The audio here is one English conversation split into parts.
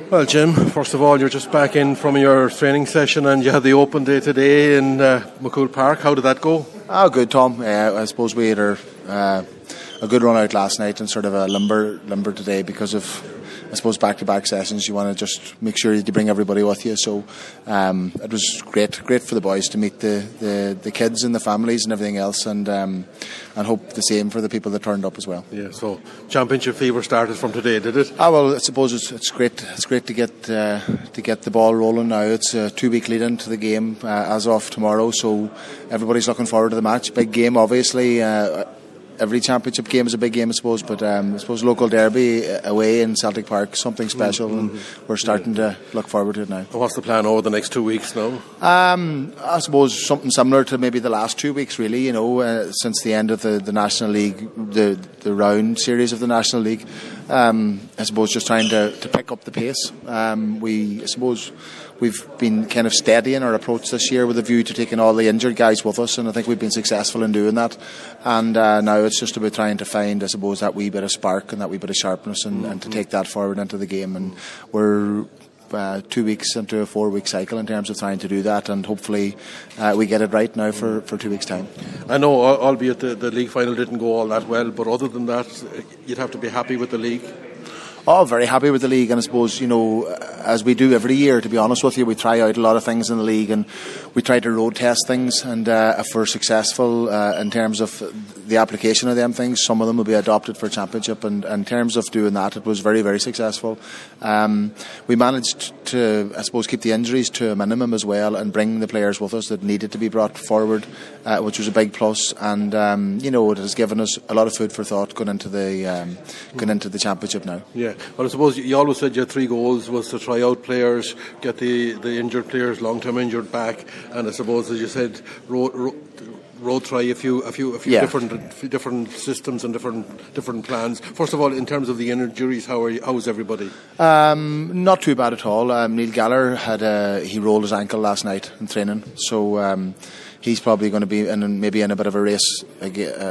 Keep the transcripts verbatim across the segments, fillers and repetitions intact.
Well, Jim, first of all, you're just back in from your training session and you had the open day today in uh, McCool Park. How did that go? Oh, good, Tom. Uh, I suppose we had our, uh, a good run out last night and sort of a limber, limber today because of, I suppose, back-to-back sessions. You want to just make sure that you bring everybody with you. So um, it was great, great for the boys to meet the, the, the kids and the families and everything else, and um, and hope the same for the people that turned up as well. Yeah. So championship fever started from today, did it? Ah, well, I suppose it's, it's great. It's great to get uh, to get the ball rolling now. It's a two-week lead into the game uh, as of tomorrow, so everybody's looking forward to the match. Big game, obviously. Uh, Every championship game is a big game, I suppose, but um, I suppose local derby away in Celtic Park, something special, mm-hmm. and we're starting to look forward to it now. What's the plan over the next two weeks now? Um, I suppose something similar to maybe the last two weeks, really, you know, uh, since the end of the, the National League, the, the round series of the National League. Um, I suppose just trying to, to pick up the pace. Um, we, I suppose, we've been kind of steady in our approach this year with a view to taking all the injured guys with us, and I think we've been successful in doing that. And uh, now it's just about trying to find, I suppose, that wee bit of spark and that wee bit of sharpness, and, and to take that forward into the game. And we're uh, two weeks into a four-week cycle in terms of trying to do that, and hopefully uh, we get it right now for, for two weeks' time. I know, albeit the, the league final didn't go all that well, but other than that, you'd have to be happy with the league. Oh, very happy with the league, and I suppose, you know, as we do every year, to be honest with you, we try out a lot of things in the league and we try to road test things, and uh, if we're successful uh, in terms of the application of them things, some of them will be adopted for championship, and, and in terms of doing that, it was very, very successful. Um, we managed to, I suppose, keep the injuries to a minimum as well and bring the players with us that needed to be brought forward, uh, which was a big plus, and um, you know, it has given us a lot of food for thought going into the um, going into the championship now. Yeah. Well, I suppose you always said your three goals was to try out players, get the, the injured players, long-term injured, back, and I suppose, as you said, road, road, road try a few a few a few yeah. different different systems and different different plans. First of all, in terms of the injuries, how are you, how is everybody? Um, not too bad at all. Um, Neil Gallagher had a, he rolled his ankle last night in training, so. Um, He's probably going to be in, maybe in a bit of a race uh,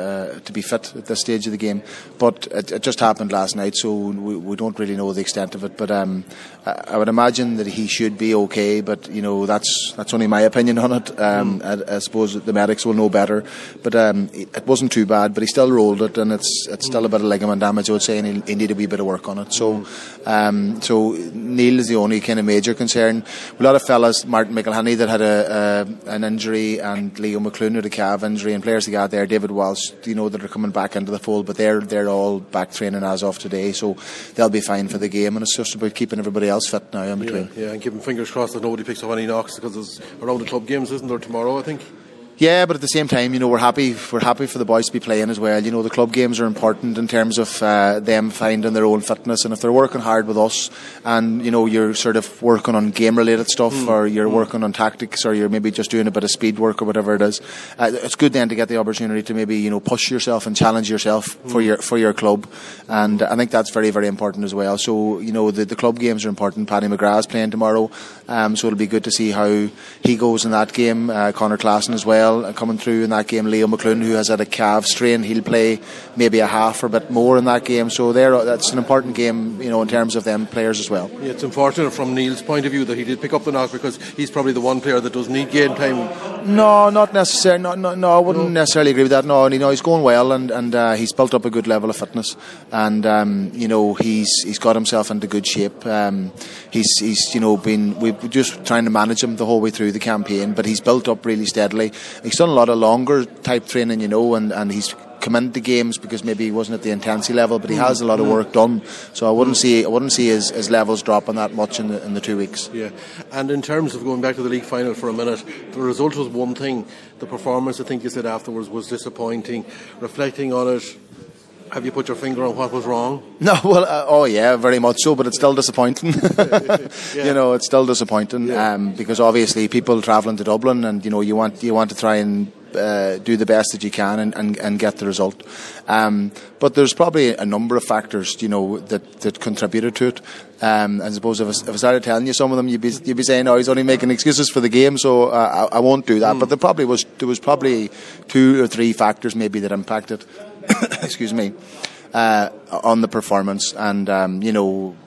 to be fit at this stage of the game. But it, it just happened last night, so we, we don't really know the extent of it. But um, I would imagine that he should be okay. But you know, that's that's only my opinion on it. Um, mm. I, I suppose the medics will know better. But um, it wasn't too bad. But he still rolled it, and it's it's still a bit of ligament damage, I would say, and he, he needed a wee bit of work on it. So, um, so Neil is the only kind of major concern. A lot of fellas, Martin McElhenney, that had a, a an injury, and and Leo McClune had a calf injury, and players they got there, David Walsh, you know, that are coming back into the fold, but they're they're all back training as of today, so they'll be fine for the game, and it's just about keeping everybody else fit now in between. Yeah, yeah, and keeping fingers crossed that nobody picks up any knocks, because there's around the club games, isn't there, tomorrow, I think? Yeah, but at the same time, you know, we're happy. We're happy for the boys to be playing as well. You know, the club games are important in terms of uh, them finding their own fitness, and if they're working hard with us, and you know, you're sort of working on game-related stuff, mm. or you're mm. working on tactics, or you're maybe just doing a bit of speed work or whatever it is, uh, it's good then to get the opportunity to maybe, you know, push yourself and challenge yourself mm. for your for your club, and I think that's very, very important as well. So, you know, the, the club games are important. Paddy McGrath's playing tomorrow, um, so it'll be good to see how he goes in that game. Uh, Conor Claassen as well, uh, coming through in that game. Leo McClune, who has had a calf strain, he'll play maybe a half or a bit more in that game, so there, that's an important game, you know, in terms of them players as well. Yeah, it's unfortunate from Neil's point of view that he did pick up the knock, because he's probably the one player that does need game time. No, not necessarily. No, no, no I wouldn't no. necessarily agree with that. No, you know, he's going well, and, and uh, he's built up a good level of fitness, and um, you know, he's he's got himself into good shape. Um, he's he's you know been we're just trying to manage him the whole way through the campaign, but he's built up really steadily. He's done a lot of longer type training, you know, and, and he's come into games because maybe he wasn't at the intensity level, but he has a lot of work done. So I wouldn't see I wouldn't see his, his levels dropping that much in the, in the two weeks. Yeah, and in terms of going back to the league final for a minute, the result was one thing. The performance, I think you said afterwards, was disappointing. Reflecting on it, have you put your finger on what was wrong? No, well, uh, oh yeah, very much so, but it's still disappointing. yeah. You know, it's still disappointing yeah. um, because obviously people travelling to Dublin, and you know, you want you want to try and uh, do the best that you can and, and, and get the result. Um, but there's probably a number of factors, you know, that, that contributed to it. Um, I suppose if I, if I started telling you some of them, you'd be you'd be saying, "Oh, he's only making excuses for the game," so uh, I, I won't do that. Mm. But there probably was there was probably two or three factors maybe that impacted. excuse me, uh, on the performance, and um, you know,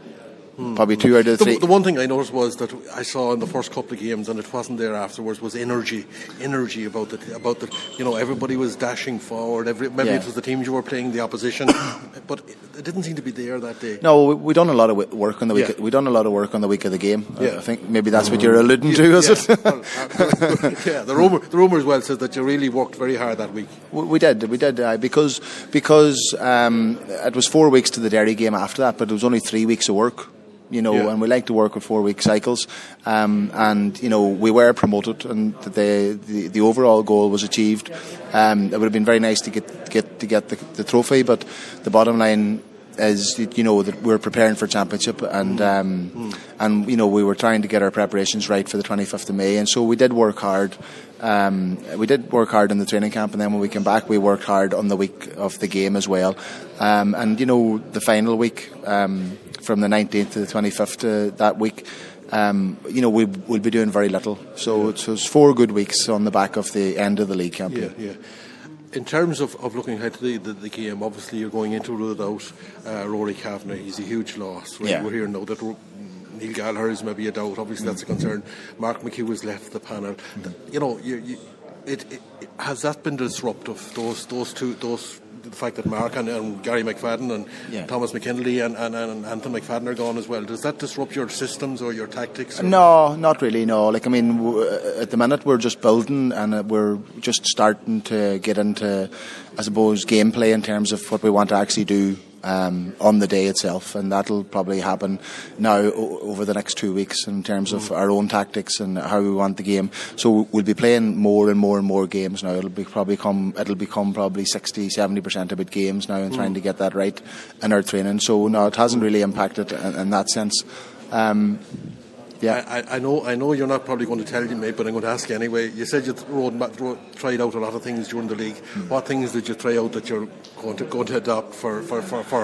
Mm. Probably two out of the three. The one thing I noticed was that I saw in the first couple of games, and it wasn't there afterwards, was energy, energy about the about the. You know, everybody was dashing forward. Every, maybe yeah. it was the teams you were playing, the opposition, but it didn't seem to be there that day. No, we, we done a lot of work on the week. Yeah. We done a lot of work on the week of the game. Yeah. I think maybe that's what you're alluding to, is yeah. it? Well, uh, yeah, the rumor, the rumor as well says that you really worked very hard that week. We, we did, we did, uh, because because um, it was four weeks to the Derry game after that, but it was only three weeks of work. You know, yeah. and we like to work with four-week cycles, um, and you know we were promoted, and the the, the overall goal was achieved. Um, it would have been very nice to get get to get the, the trophy, but the bottom line is, you know, that we're preparing for championship, and um, mm. and you know we were trying to get our preparations right for the twenty-fifth of May, and so we did work hard. Um, we did work hard in the training camp, and then when we came back, we worked hard on the week of the game as well. Um, and you know, the final week. Um, from the nineteenth to the twenty-fifth uh, that week, um, you know, we, we'll be doing very little. So it's, it's four good weeks on the back of the end of the league campaign. Yeah, yeah. In terms of, of looking ahead to the, the, the game, obviously you're going into it without uh, Rory Kavanagh. He's a huge loss. Right? Yeah. We're here now that Neil Gallagher is maybe a doubt. Obviously that's a concern. Mark McHugh has left the panel. Mm-hmm. You know, you, you, it, it, has that been disruptive? Those those two those. The fact that Mark and, and Gary McFadden and yeah. Thomas McKinley and, and, and Anthony McFadden are gone as well, does that disrupt your systems or your tactics? Or? No, not really, no. Like, I mean, w- at the minute we're just building, and we're just starting to get into, I suppose, gameplay in terms of what we want to actually do Um, on the day itself, and that'll probably happen now o- over the next two weeks in terms of mm. our own tactics and how we want the game. So we'll be playing more and more and more games now. It'll be probably come it'll become probably sixty, seventy percent of it games now, and mm. trying to get that right in our training. So no, it hasn't really impacted in, in that sense. Um, Yeah, I, I know. I know you're not probably going to tell me, mate, but I'm going to ask you anyway. You said you rode, rode, tried out a lot of things during the league. Mm. What things did you try out that you're going to going to adopt for for for for,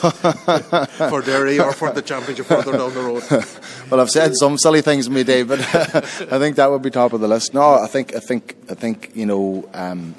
for Derry or for the championship further down the road? Well, I've said some silly things in my day, but I think that would be top of the list. No, I think I think I think you know. Um,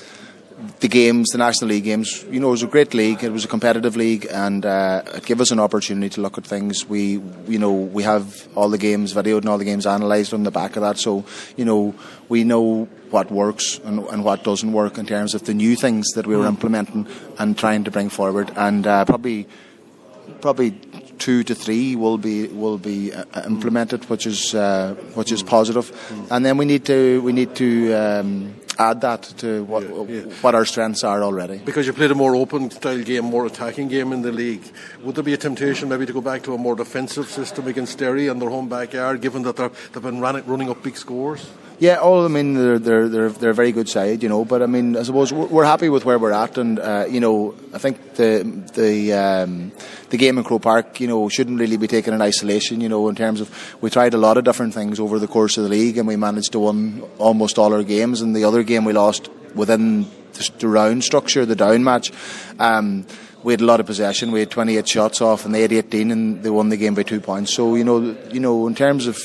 The games, the National League games, you know, it was a great league. It was a competitive league, and uh, it gave us an opportunity to look at things. We, you know, we have all the games videoed and all the games analysed on the back of that. So, you know, we know what works and, and what doesn't work in terms of the new things that we were implementing and trying to bring forward. And uh, probably, probably two to three will be will be uh, implemented, which is uh, which is positive. And then we need to we need to. Um, add that to what yeah, yeah. what our strengths are already. Because you played a more open style game, more attacking game in the league, would there be a temptation maybe to go back to a more defensive system against Derry in their home backyard, given that they've been running, running up big scores? Yeah, all I mean they're they're they're they're a very good side, you know. But I mean, I suppose we're, we're happy with where we're at, and uh, you know, I think the the um, the game in Croke Park, you know, shouldn't really be taken in isolation. You know, in terms of we tried a lot of different things over the course of the league, and we managed to win almost all our games. And the other game we lost within the, the round structure, the down match. Um, We had a lot of possession. We had twenty-eight shots off, and they had eighteen, and they won the game by two points. So you know, you know, in terms of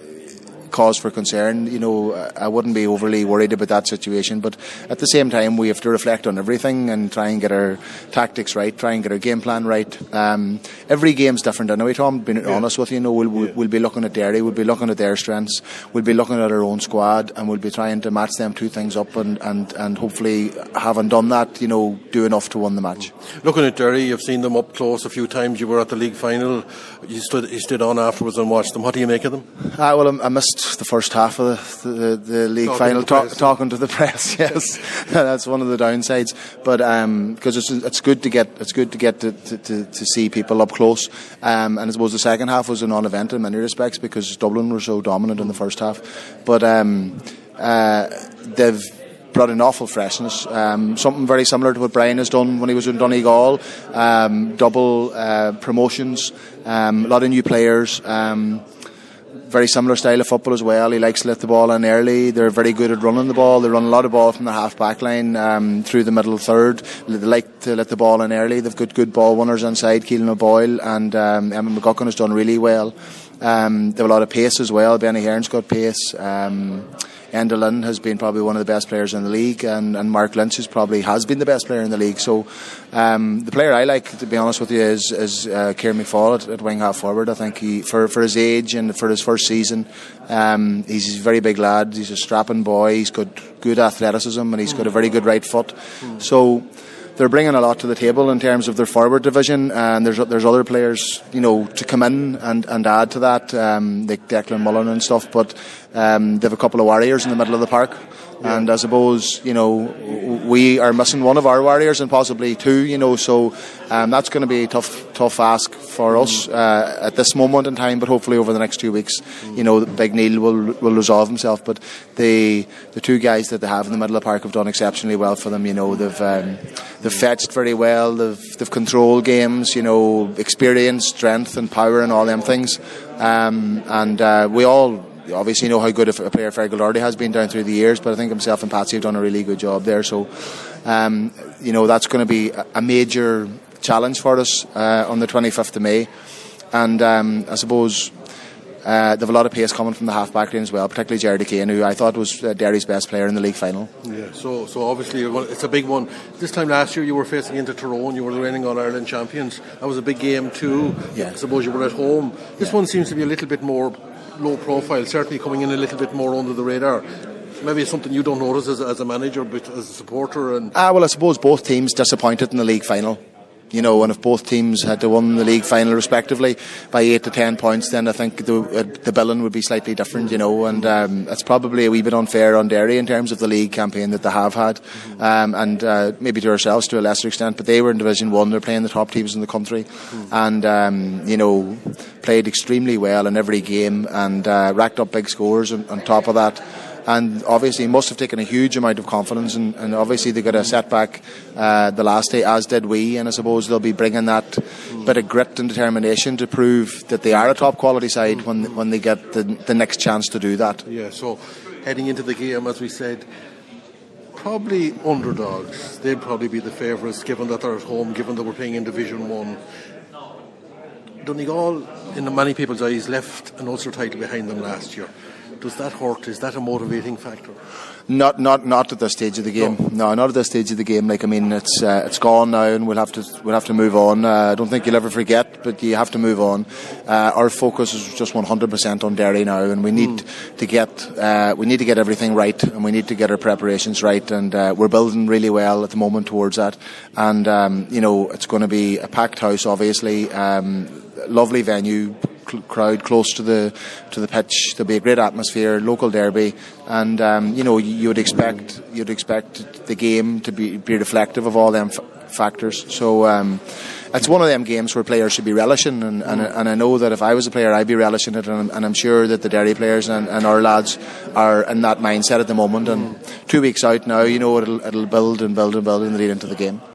cause for concern, you know, I wouldn't be overly worried about that situation, but at the same time we have to reflect on everything and try and get our tactics right, try and get our game plan right. Um, every game's different anyway, Tom, being yeah. honest with you, you know, we'll, we'll, we'll be looking at Derry, we'll be looking at their strengths, we'll be looking at our own squad, and we'll be trying to match them two things up, and, and, and hopefully, having done that, you know, do enough to win the match. Looking at Derry, you've seen them up close a few times. You were at the league final, you stood, you stood on afterwards and watched them. What do you make of them? Ah, well, I, I missed the first half of the, the, the league talking final, to talk, talking to the press. Yes, that's one of the downsides. But because um, it's it's good to get it's good to get to, to, to see people up close. Um, and I suppose the second half was a non-event in many respects because Dublin were so dominant in the first half. But um, uh, they've brought an awful freshness, um, something very similar to what Brian has done when he was in Donegal. Um, double uh, promotions, um, a lot of new players. Um, Very similar style of football as well. He likes to let the ball in early. They're very good at running the ball. They run a lot of ball from the half back line um, through the middle third. They like to let the ball in early. They've got good ball winners inside. Keelan O'Boyle and um, Emma McGuckin has done really well. Um, they have a lot of pace as well. Benny Hearn's got pace. Um, Enda Lynn has been probably one of the best players in the league, and, and Mark Lynch is probably has been the best player in the league. So um, the player I like, to be honest with you, is, is uh, Kieran McFall at, at wing half forward. I think he, for, for his age and for his first season, um, he's a very big lad. He's a strapping boy. He's got good athleticism, and he's got a very good right foot. So they're bringing a lot to the table in terms of their forward division, and there's there's other players, you know, to come in and, and add to that, um, like Declan Mullen and stuff. But um, they have a couple of warriors in the middle of the park, yeah. And I suppose, you know, we are missing one of our warriors and possibly two, you know. So um, that's going to be a tough tough ask for mm. us uh, at this moment in time. But hopefully over the next two weeks, mm. you know, Big Neil will will resolve himself. But the the two guys that they have in the middle of the park have done exceptionally well for them. You know, they've um, they've fetched very well. They've they've controlled games. You know, experience, strength, and power, and all them things. Um, and uh, we all obviously know how good a player Fergal Doherty has been down through the years, but I think himself and Patsy have done a really good job there. So, um, you know, that's going to be a major challenge for us uh, on the twenty-fifth of May. And um, I suppose uh, they have a lot of pace coming from the half-back line as well, particularly Jared Kane, who I thought was uh, Derry's best player in the league final. Yeah, so so obviously it's a big one. This time last year you were facing into Tyrone, you were the reigning All-Ireland champions. That was a big game too. Yeah. I suppose you were at home. This yeah. one seems to be a little bit more low profile, certainly coming in a little bit more under the radar. Maybe it's something you don't notice as, as a manager, but as a supporter. And ah, well, I suppose both teams disappointed in the league final. You know, and if both teams had to win the league final respectively by eight to ten points, then I think the uh, the billing would be slightly different. You know, and um, it's probably a wee bit unfair on Derry in terms of the league campaign that they have had, um, and uh, maybe to ourselves to a lesser extent. But they were in Division One; they're playing the top teams in the country, and um, you know, played extremely well in every game and uh, racked up big scores on, on top of that. And obviously must have taken a huge amount of confidence, and, and obviously they got a setback uh, the last day, as did we, and I suppose they'll be bringing that mm. bit of grit and determination to prove that they are a top quality side when when they get the, the next chance to do that. Yeah, so heading into the game, as we said, probably underdogs. They'd probably be the favourites, given that they're at home, given that we're playing in Division one. Donegal, in many people's eyes, left an Ulster title behind them last year. Does that hurt? Is that a motivating factor? Not, not, not at this stage of the game. No, no not at this stage of the game. Like I mean, it's uh, it's gone now, and we'll have to we'll have to move on. Uh, I don't think you'll ever forget, but you have to move on. Uh, our focus is just one hundred percent on Derry now, and we need mm. to get uh, we need to get everything right, and we need to get our preparations right, and uh, we're building really well at the moment towards that. And um, you know, it's going to be a packed house, obviously. Um, lovely venue. Crowd close to the to the pitch. There'll be a great atmosphere, local derby, and um, you know you would expect you'd expect the game to be, be reflective of all them f- factors. So um, it's one of them games where players should be relishing, and, and, and I know that if I was a player, I'd be relishing it, and I'm, and I'm sure that the Derry players and, and our lads are in that mindset at the moment. And two weeks out now, you know, it'll it'll build and build and build and lead into the game.